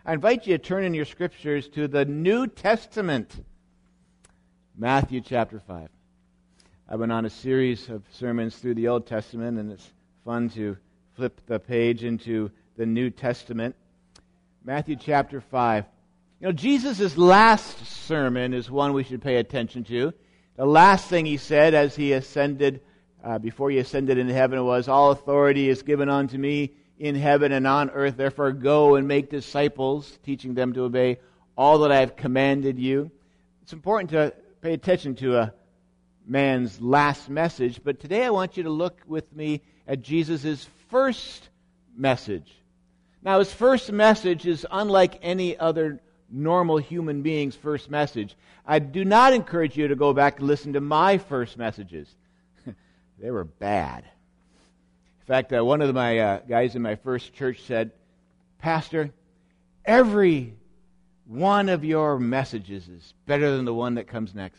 I invite you to turn in your scriptures to the New Testament, Matthew chapter 5. I've been on a series of sermons through the Old Testament, and it's fun to flip the page into the New Testament. Matthew chapter 5. You know, Jesus' last sermon is one we should pay attention to. The last thing he said as he ascended, before he ascended into heaven, was, "All authority is given unto me in heaven and on earth. Therefore go and make disciples, teaching them to obey all that I have commanded you." It's important to pay attention to a man's last message, but today I want you to look with me at Jesus' first message. Now, his first message is unlike any other normal human being's first message. I do not encourage you to go back and listen to my first messages. They were bad. In fact, one of my guys in my first church said, "Pastor, every one of your messages is better than the one that comes next."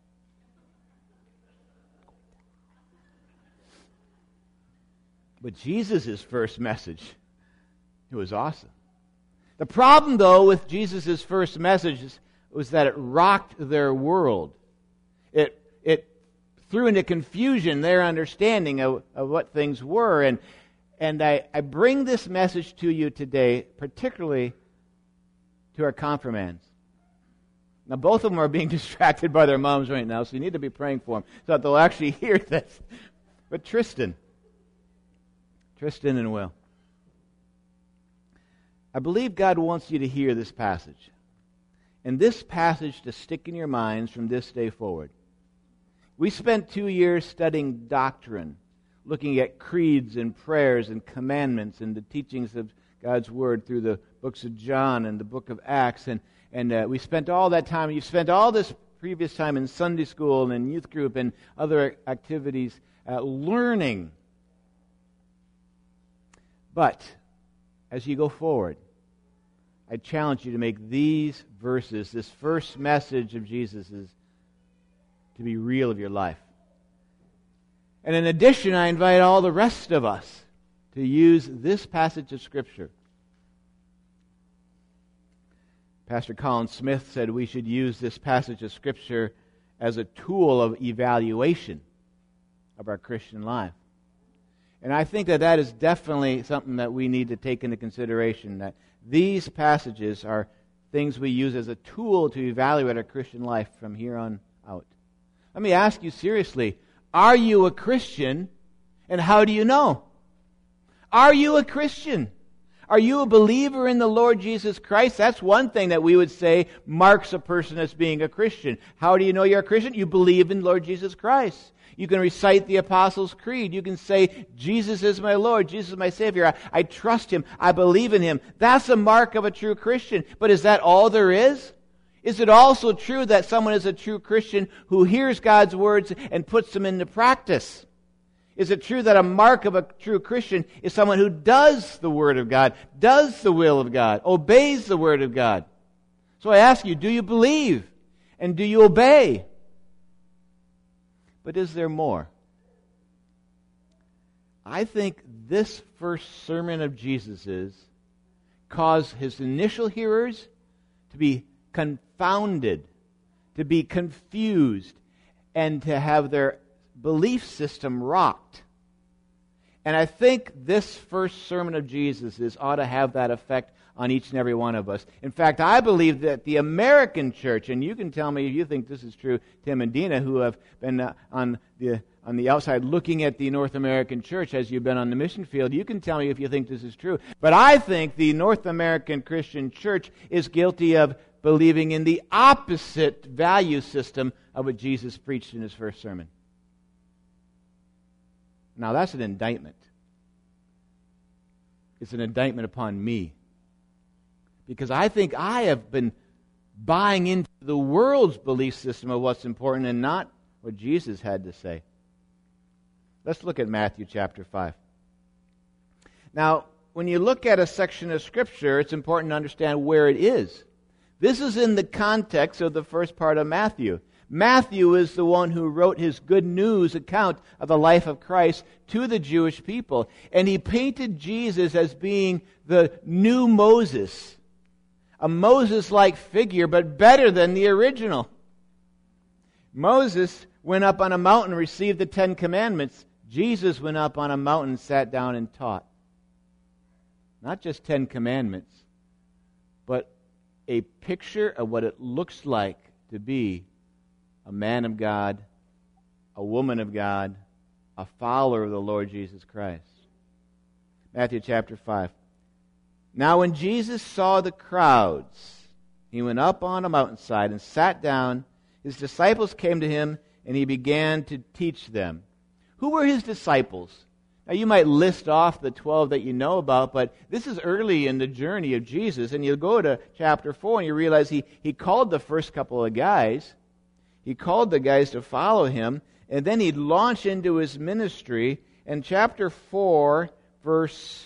But Jesus' first message, it was awesome. The problem, though, with Jesus' first message was that it rocked their world. It threw into confusion their understanding of what things were. And I bring this message to you today, particularly to our confirmands. Now, both of them are being distracted by their moms right now, so you need to be praying for them so that they'll actually hear this. But Tristan and Will, I believe God wants you to hear this passage. And this passage to stick in your minds from this day forward. We spent 2 years studying doctrine, looking at creeds and prayers and commandments and the teachings of God's Word through the books of John and the book of Acts. And we spent all that time. You spent all this previous time in Sunday school and in youth group and other activities learning. But as you go forward, I challenge you to make these verses, this first message of Jesus's, to be real of your life. And in addition, I invite all the rest of us to use this passage of Scripture. Pastor Colin Smith said we should use this passage of Scripture as a tool of evaluation of our Christian life. And I think that is definitely something that we need to take into consideration, that these passages are things we use as a tool to evaluate our Christian life from here on out. Let me ask you seriously, are you a Christian, and how do you know? Are you a Christian? Are you a believer in the Lord Jesus Christ? That's one thing that we would say marks a person as being a Christian. How do you know you're a Christian? You believe in Lord Jesus Christ. You can recite the Apostles' Creed. You can say, "Jesus is my Lord. Jesus is my Savior. I trust Him. I believe in Him." That's a mark of a true Christian. But is that all there is? Is it also true that someone is a true Christian who hears God's words and puts them into practice? Is it true that a mark of a true Christian is someone who does the Word of God, does the will of God, obeys the Word of God? So I ask you, do you believe? And do you obey? But is there more? I think this first sermon of Jesus's caused His initial hearers to be confounded, to be confused, and to have their belief system rocked. And I think this first sermon of Jesus's ought to have that effect on each and every one of us. In fact, I believe that the American church, and you can tell me if you think this is true, Tim and Dina, who have been on the outside looking at the North American church as you've been on the mission field, you can tell me if you think this is true. But I think the North American Christian church is guilty of believing in the opposite value system of what Jesus preached in His first sermon. Now that's an indictment. It's an indictment upon me. Because I think I have been buying into the world's belief system of what's important and not what Jesus had to say. Let's look at Matthew chapter 5. Now, when you look at a section of Scripture, it's important to understand where it is. This is in the context of the first part of Matthew. Matthew is the one who wrote his good news account of the life of Christ to the Jewish people. And he painted Jesus as being the new Moses, a Moses-like figure, but better than the original. Moses went up on a mountain and received the 10 Commandments. Jesus went up on a mountain, sat down, and taught. Not just 10 Commandments, but a picture of what it looks like to be a man of God, a woman of God, a follower of the Lord Jesus Christ. Matthew chapter 5. Now when Jesus saw the crowds, he went up on a mountainside and sat down. His disciples came to him, and he began to teach them. Who were his disciples? Now you might list off the 12 that you know about, but this is early in the journey of Jesus, and you'll go to chapter 4 and you realize he called the first couple of guys. He called the guys to follow him, and then he'd launch into his ministry. And chapter 4, verse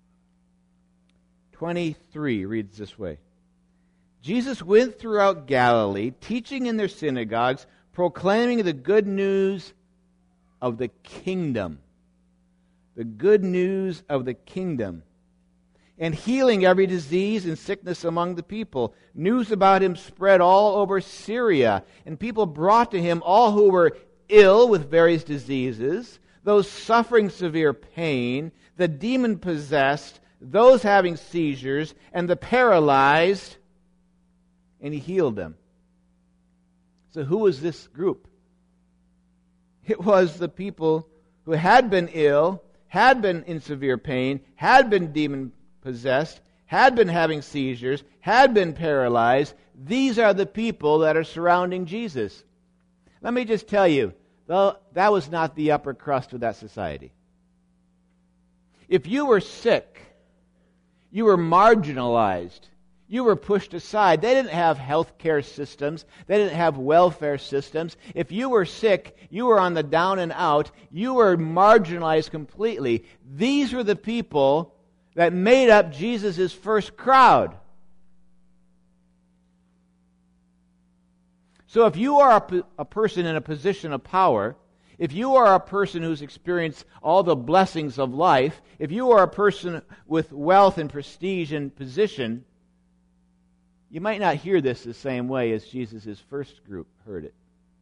23 reads this way. Jesus went throughout Galilee, teaching in their synagogues, proclaiming the good news of the kingdom. The good news of the kingdom. And healing every disease and sickness among the people. News about him spread all over Syria, and people brought to him all who were ill with various diseases, those suffering severe pain, the demon-possessed, those having seizures, and the paralyzed, and he healed them. So who was this group? It was the people who had been ill, had been in severe pain, had been demon-possessed, had been having seizures, had been paralyzed. These are the people that are surrounding Jesus. Let me just tell you, though, that was not the upper crust of that society. If you were sick, you were marginalized. You were pushed aside. They didn't have health care systems. They didn't have welfare systems. If you were sick, you were on the down and out. You were marginalized completely. These were the people that made up Jesus' first crowd. So if you are a person in a position of power, if you are a person who's experienced all the blessings of life, if you are a person with wealth and prestige and position, you might not hear this the same way as Jesus' first group heard it.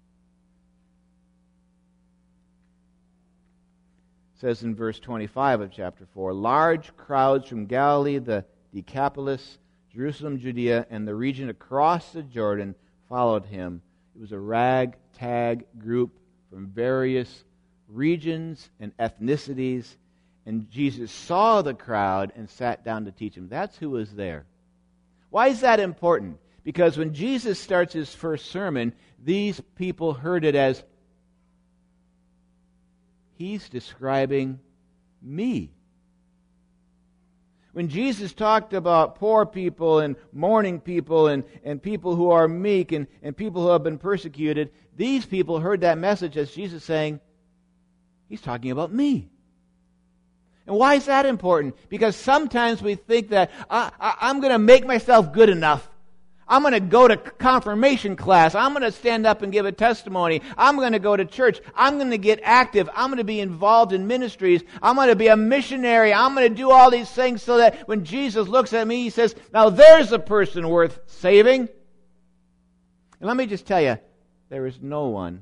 It says in verse 25 of chapter 4, large crowds from Galilee, the Decapolis, Jerusalem, Judea, and the region across the Jordan followed him. It was a ragtag group from various regions and ethnicities, and Jesus saw the crowd and sat down to teach them. That's who was there. Why is that important? Because when Jesus starts his first sermon, these people heard it as, he's describing me. When Jesus talked about poor people and mourning people and people who are meek and people who have been persecuted, these people heard that message as Jesus saying, he's talking about me. And why is that important? Because sometimes we think that I'm going to make myself good enough. I'm going to go to confirmation class. I'm going to stand up and give a testimony. I'm going to go to church. I'm going to get active. I'm going to be involved in ministries. I'm going to be a missionary. I'm going to do all these things so that when Jesus looks at me, he says, now there's a person worth saving. And let me just tell you, there is no one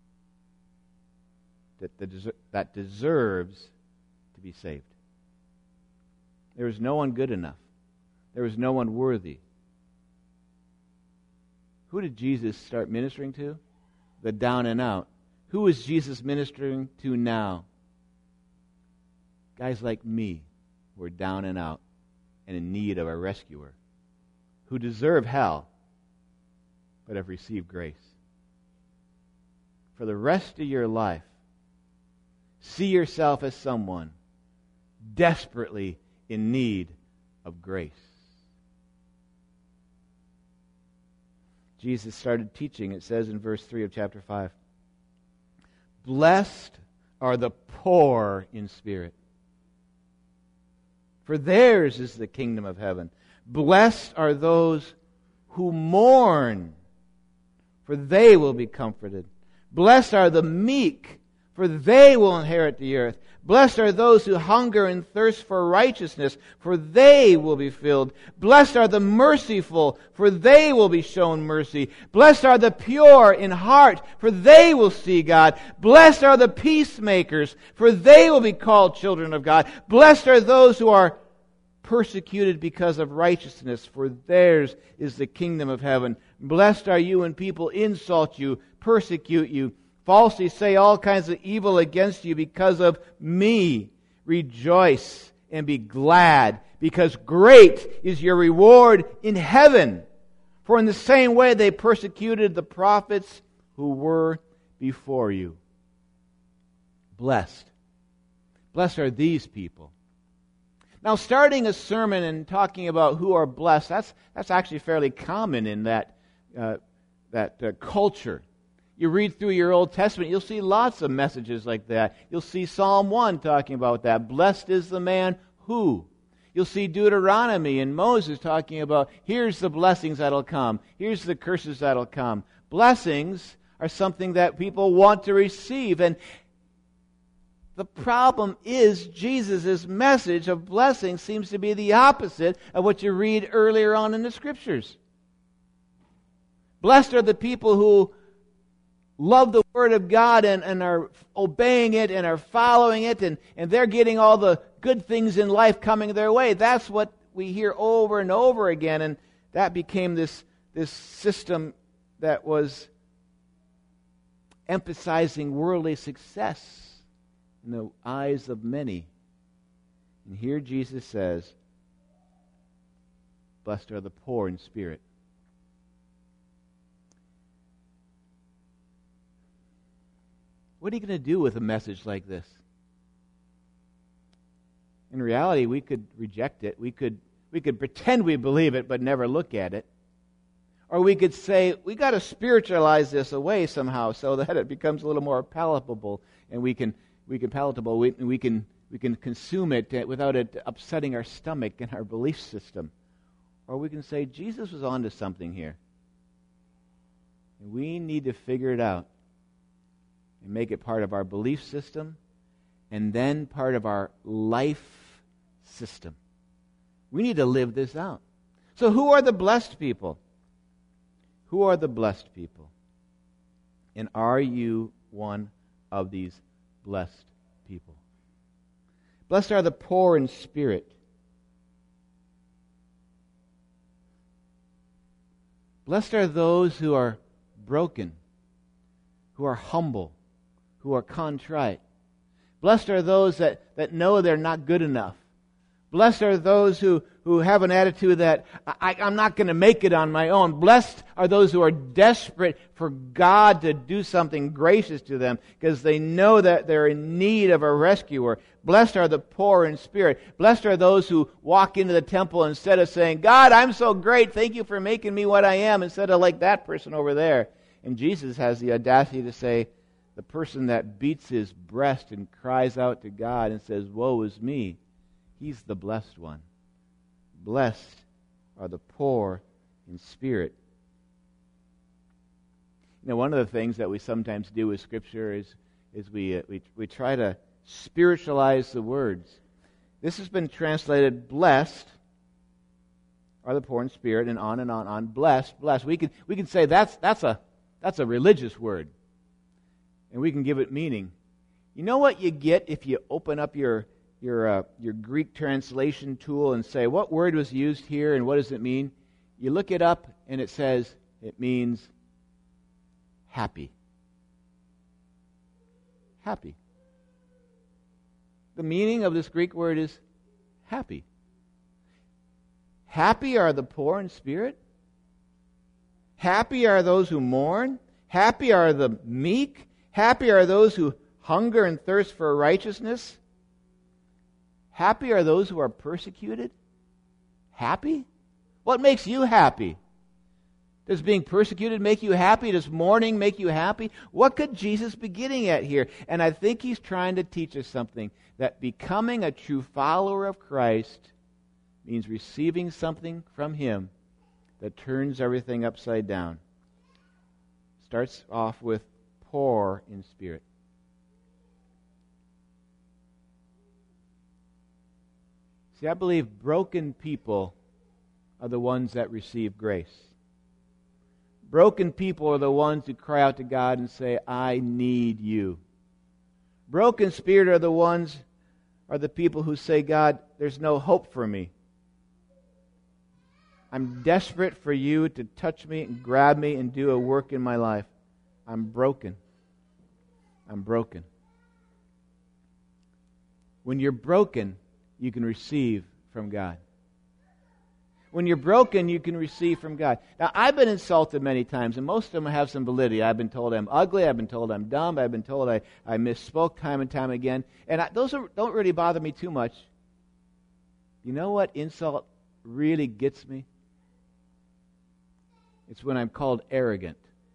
that deserves to be saved. There is no one good enough. There is no one worthy. Who did Jesus start ministering to? The down and out. Who is Jesus ministering to now? Guys like me who are down and out and in need of a rescuer, who deserve hell but have received grace. For the rest of your life, see yourself as someone desperately in need of grace. Jesus started teaching, it says in verse 3 of chapter 5, blessed are the poor in spirit, for theirs is the kingdom of heaven. Blessed are those who mourn, for they will be comforted. Blessed are the meek, for they will inherit the earth. Blessed are those who hunger and thirst for righteousness, for they will be filled. Blessed are the merciful, for they will be shown mercy. Blessed are the pure in heart, for they will see God. Blessed are the peacemakers, for they will be called children of God. Blessed are those who are persecuted because of righteousness, for theirs is the kingdom of heaven. Blessed are you when people insult you, persecute you, falsely say all kinds of evil against you because of me. Rejoice and be glad, because great is your reward in heaven. For in the same way they persecuted the prophets who were before you. Blessed. Blessed are these people. Now, starting a sermon and talking about who are blessed, that's actually fairly common in that culture. You read through your Old Testament, you'll see lots of messages like that. You'll see Psalm 1 talking about that. Blessed is the man who. You'll see Deuteronomy and Moses talking about, here's the blessings that'll come. Here's the curses that'll come. Blessings are something that people want to receive. And the problem is Jesus' message of blessing seems to be the opposite of what you read earlier on in the Scriptures. Blessed are the people who love the Word of God and are obeying it and are following it, and they're getting all the good things in life coming their way. That's what we hear over and over again, and that became this system that was emphasizing worldly success in the eyes of many. And here Jesus says, blessed are the poor in spirit. What are you going to do with a message like this? In reality, we could reject it. We could pretend we believe it but never look at it. Or we could say, we got to spiritualize this away somehow so that it becomes a little more palatable and we can consume it without it upsetting our stomach and our belief system. Or we can say, Jesus was onto something here. And we need to figure it out and make it part of our belief system and then part of our life system. We need to live this out. So who are the blessed people? Who are the blessed people? And are you one of these blessed people? Blessed are the poor in spirit. Blessed are those who are broken, who are humble, who are contrite. Blessed are those that know they're not good enough. Blessed are those who have an attitude that I'm not going to make it on my own. Blessed are those who are desperate for God to do something gracious to them because they know that they're in need of a rescuer. Blessed are the poor in spirit. Blessed are those who walk into the temple instead of saying, God, I'm so great. Thank you for making me what I am, instead of like that person over there. And Jesus has the audacity to say, the person that beats his breast and cries out to God and says, woe is me, he's the blessed one. Blessed are the poor in spirit. You know, one of the things that we sometimes do with Scripture is we try to spiritualize the words. This has been translated, blessed are the poor in spirit, and on. Blessed. We can say that's a religious word, and we can give it meaning. You know what you get if you open up your Greek translation tool and say, what word was used here and what does it mean? You look it up and it says it means happy. Happy. The meaning of this Greek word is happy. Happy are the poor in spirit. Happy are those who mourn. Happy are the meek. Happy are those who hunger and thirst for righteousness. Happy are those who are persecuted. Happy? What makes you happy? Does being persecuted make you happy? Does mourning make you happy? What could Jesus be getting at here? And I think he's trying to teach us something, that becoming a true follower of Christ means receiving something from him that turns everything upside down. Starts off with poor in spirit. See, I believe broken people are the ones that receive grace. Broken people are the ones who cry out to God and say, I need you. Broken spirit are the people who say, God, there's no hope for me. I'm desperate for you to touch me and grab me and do a work in my life. I'm broken. I'm broken. When you're broken, you can receive from God. When you're broken, you can receive from God. Now, I've been insulted many times, and most of them have some validity. I've been told I'm ugly. I've been told I'm dumb. I've been told I misspoke time and time again. And those don't really bother me too much. You know what insult really gets me? It's when I'm called arrogant.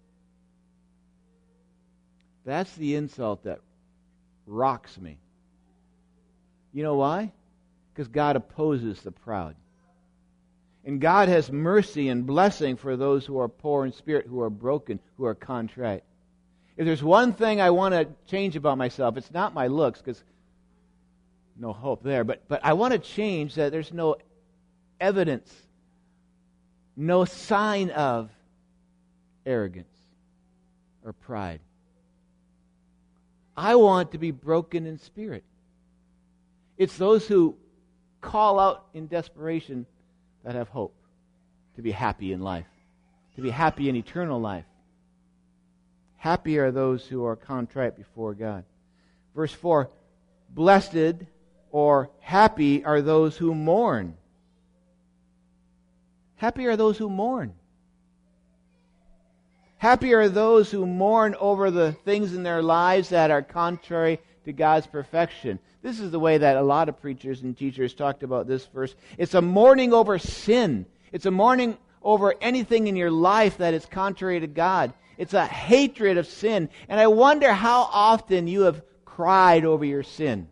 That's the insult that rocks me. You know why? Because God opposes the proud. And God has mercy and blessing for those who are poor in spirit, who are broken, who are contrite. If there's one thing I want to change about myself, it's not my looks, because no hope there, but I want to change that there's no evidence, no sign of arrogance or pride. I want to be broken in spirit. It's those who call out in desperation that have hope to be happy in life, to be happy in eternal life. Happy are those who are contrite before God. Verse 4, blessed or happy are those who mourn. Happy are those who mourn. Happy are those who mourn over the things in their lives that are contrary to God's perfection. This is the way that a lot of preachers and teachers talked about this verse. It's a mourning over sin. It's a mourning over anything in your life that is contrary to God. It's a hatred of sin. And I wonder how often you have cried over your sin.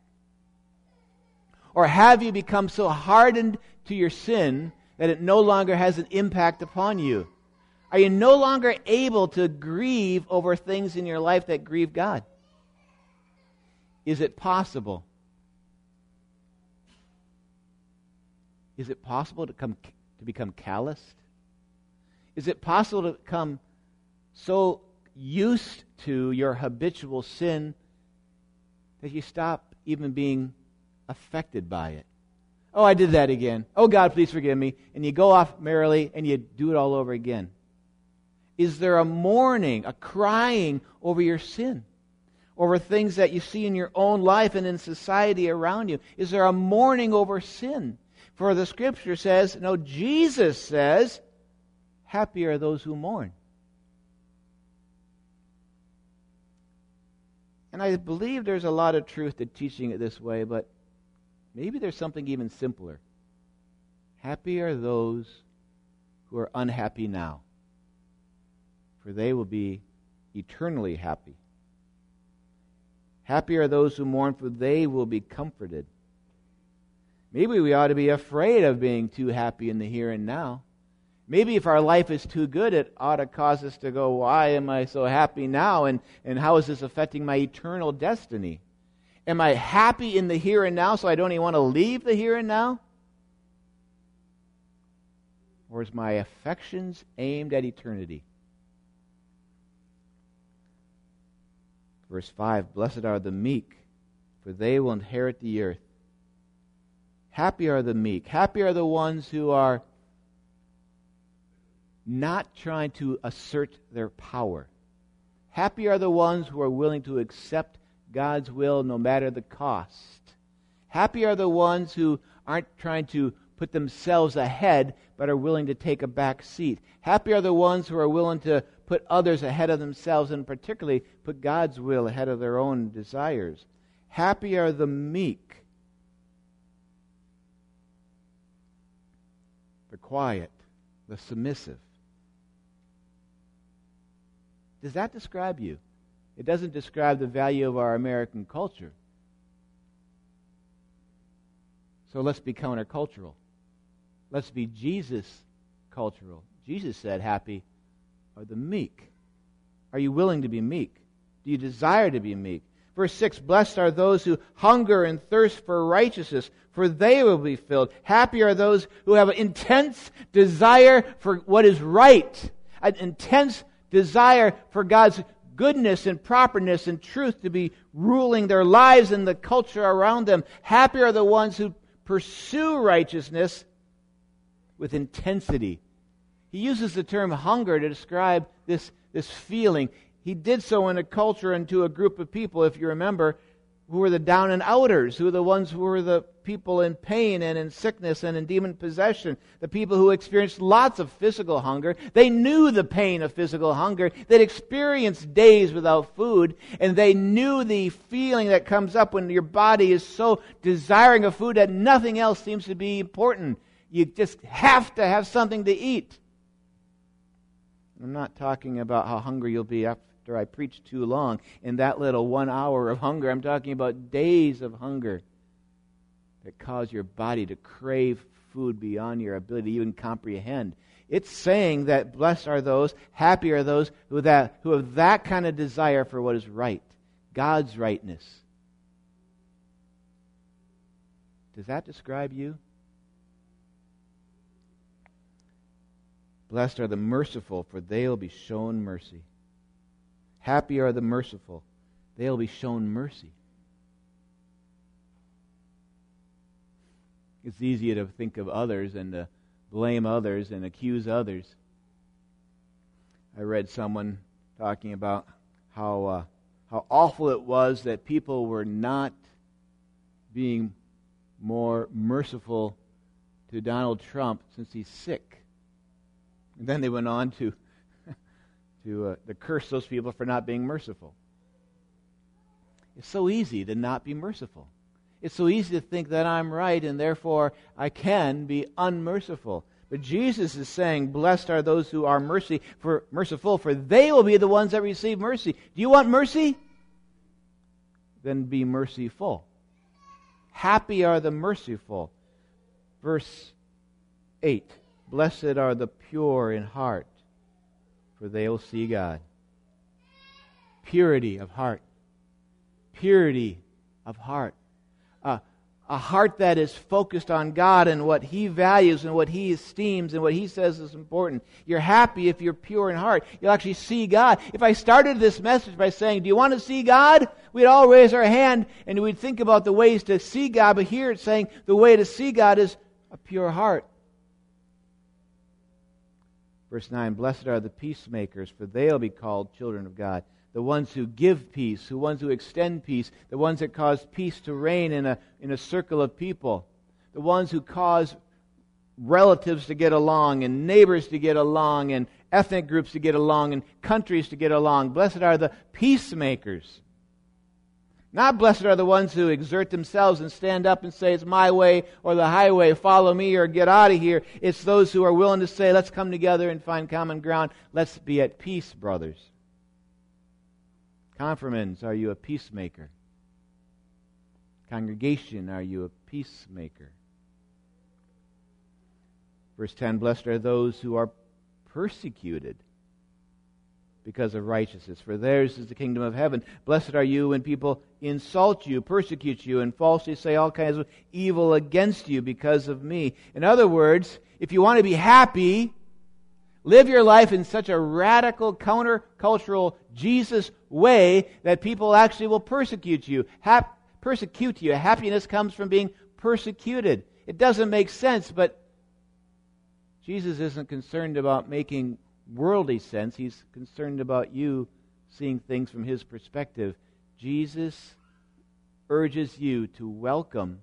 Or have you become so hardened to your sin that it no longer has an impact upon you? Are you no longer able to grieve over things in your life that grieve God? Is it possible? Is it possible to become calloused? Is it possible to become so used to your habitual sin that you stop even being affected by it? Oh, I did that again. Oh, God, please forgive me. And you go off merrily and you do it all over again. Is there a mourning, a crying over your sin? Over things that you see in your own life and in society around you? Is there a mourning over sin? For the Scripture says, no, Jesus says, happy are those who mourn. And I believe there's a lot of truth to teaching it this way, but maybe there's something even simpler. Happy are those who are unhappy now, for they will be eternally happy. Happy are those who mourn, for they will be comforted. Maybe we ought to be afraid of being too happy in the here and now. Maybe if our life is too good, it ought to cause us to go, why am I so happy now? And how is this affecting my eternal destiny? Am I happy in the here and now so I don't even want to leave the here and now? Or is my affections aimed at eternity? Verse 5, blessed are the meek, for they will inherit the earth. Happy are the meek. Happy are the ones who are not trying to assert their power. Happy are the ones who are willing to accept God's will no matter the cost. Happy are the ones who aren't trying to put themselves ahead, but are willing to take a back seat. Happy are the ones who are willing to put others ahead of themselves, and particularly put God's will ahead of their own desires. Happy are the meek, the quiet, the submissive. Does that describe you? It doesn't describe the value of our American culture. So let's be countercultural. Let's be Jesus cultural. Jesus said, happy are the meek. Are you willing to be meek? Do you desire to be meek? Verse 6, blessed are those who hunger and thirst for righteousness, for they will be filled. Happy are those who have an intense desire for what is right, an intense desire for God's goodness and properness and truth to be ruling their lives and the culture around them. Happy are the ones who pursue righteousness with intensity. He uses the term hunger to describe this feeling. He did so in a culture and to a group of people, if you remember, who were the down and outers, who were the ones who were the people in pain and in sickness and in demon possession, the people who experienced lots of physical hunger. They knew the pain of physical hunger. They'd experienced days without food, and they knew the feeling that comes up when your body is so desiring of food that nothing else seems to be important. You just have to have something to eat. I'm not talking about how hungry you'll be after I preach too long in that little 1 hour of hunger. I'm talking about days of hunger that cause your body to crave food beyond your ability to even comprehend. It's saying that blessed are those, happy are those who have that kind of desire for what is right, God's rightness. Does that describe you? Blessed are the merciful, for they will be shown mercy. Happy are the merciful, they will be shown mercy. It's easy to think of others and to blame others and accuse others. I read someone talking about how awful it was that people were not being more merciful to Donald Trump since he's sick. And then they went on to curse those people for not being merciful. It's so easy to not be merciful. It's so easy to think that I'm right and therefore I can be unmerciful. But Jesus is saying, blessed are those who are merciful, for they will be the ones that receive mercy. Do you want mercy? Then be merciful. Happy are the merciful. Verse 8, blessed are the pure in heart, for they will see God. Purity of heart. Purity of heart. A heart that is focused on God and what He values and what He esteems and what He says is important. You're happy if you're pure in heart. You'll actually see God. If I started this message by saying, do you want to see God? We'd all raise our hand and we'd think about the ways to see God. But here it's saying the way to see God is a pure heart. Verse 9, blessed are the peacemakers, for they'll be called children of God. The ones who give peace, the ones who extend peace, the ones that cause peace to reign in a circle of people, the ones who cause relatives to get along and neighbors to get along and ethnic groups to get along and countries to get along. Blessed are the peacemakers. Not blessed are the ones who exert themselves and stand up and say, it's my way or the highway, follow me or get out of here. It's those who are willing to say, let's come together and find common ground. Let's be at peace, brothers. Confirmants, are you a peacemaker? Congregation, are you a peacemaker? Verse 10, blessed are those who are persecuted because of righteousness, for theirs is the kingdom of heaven. Blessed are you when people insult you, persecute you, and falsely say all kinds of evil against you because of me. In other words, if you want to be happy, live your life in such a radical, countercultural, Jesus way that people actually will persecute you. Happiness comes from being persecuted. It doesn't make sense, but Jesus isn't concerned about making worldly sense. He's concerned about you seeing things from His perspective. Jesus urges you to welcome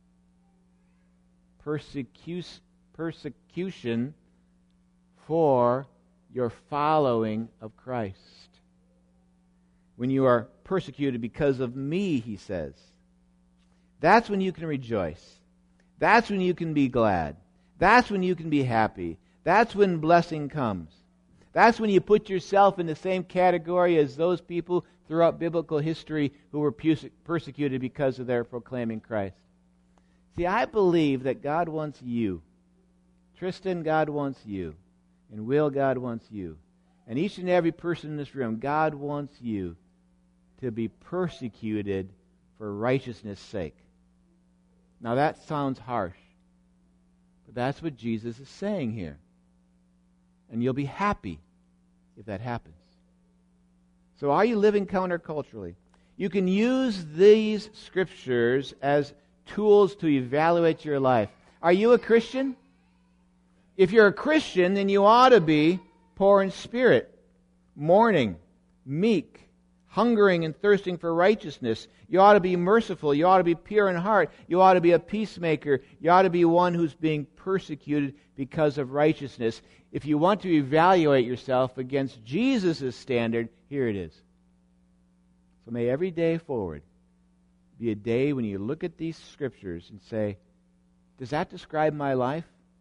persecution for your following of Christ. When you are persecuted because of me, He says, that's when you can rejoice. That's when you can be glad. That's when you can be happy. That's when blessing comes. That's when you put yourself in the same category as those people throughout biblical history who were persecuted because of their proclaiming Christ. See, I believe that God wants you. Tristan, God wants you. And Will, God wants you. And each and every person in this room, God wants you to be persecuted for righteousness' sake. Now that sounds harsh, but that's what Jesus is saying here. And you'll be happy if that happens. So are you living counterculturally? You can use these scriptures as tools to evaluate your life. Are you a Christian? If you're a Christian, then you ought to be poor in spirit, mourning, meek, hungering and thirsting for righteousness. You ought to be merciful. You ought to be pure in heart. You ought to be a peacemaker. You ought to be one who's being persecuted because of righteousness. If you want to evaluate yourself against Jesus' standard, here it is. So may every day forward be a day when you look at these scriptures and say, does that describe my life?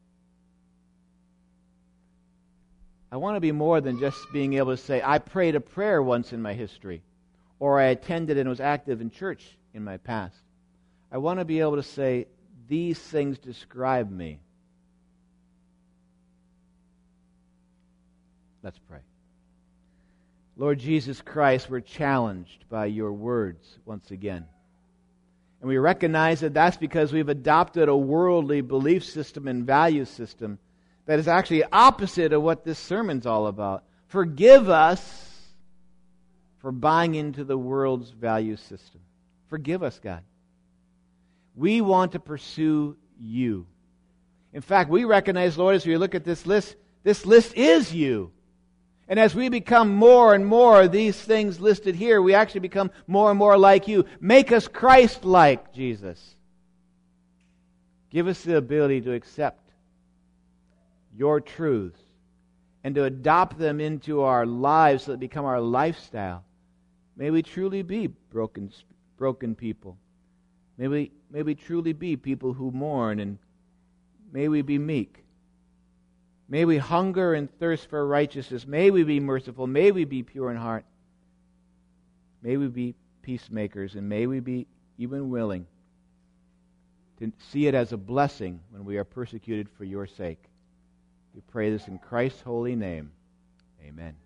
I want to be more than just being able to say, I prayed a prayer once in my history, or I attended and was active in church in my past. I want to be able to say, these things describe me. Let's pray. Lord Jesus Christ, we're challenged by your words once again. And we recognize that that's because we've adopted a worldly belief system and value system that is actually opposite of what this sermon's all about. Forgive us for buying into the world's value system. Forgive us, God. We want to pursue you. In fact, we recognize, Lord, as we look at this list is you. And as we become more and more of these things listed here, we actually become more and more like you. Make us Christ-like, Jesus. Give us the ability to accept your truths and to adopt them into our lives so that they become our lifestyle. May we truly be broken people. May we truly be people who mourn, and may we be meek. May we hunger and thirst for righteousness. May we be merciful. May we be pure in heart. May we be peacemakers, and may we be even willing to see it as a blessing when we are persecuted for your sake. We pray this in Christ's holy name. Amen.